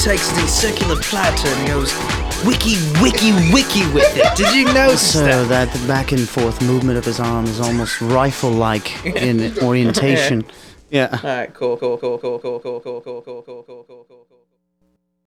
takes it in circular platter and goes wiki, wiki, wiki with it. Did you notice So that the back and forth movement of his arm is almost rifle-like in orientation. Yeah. All right, cool.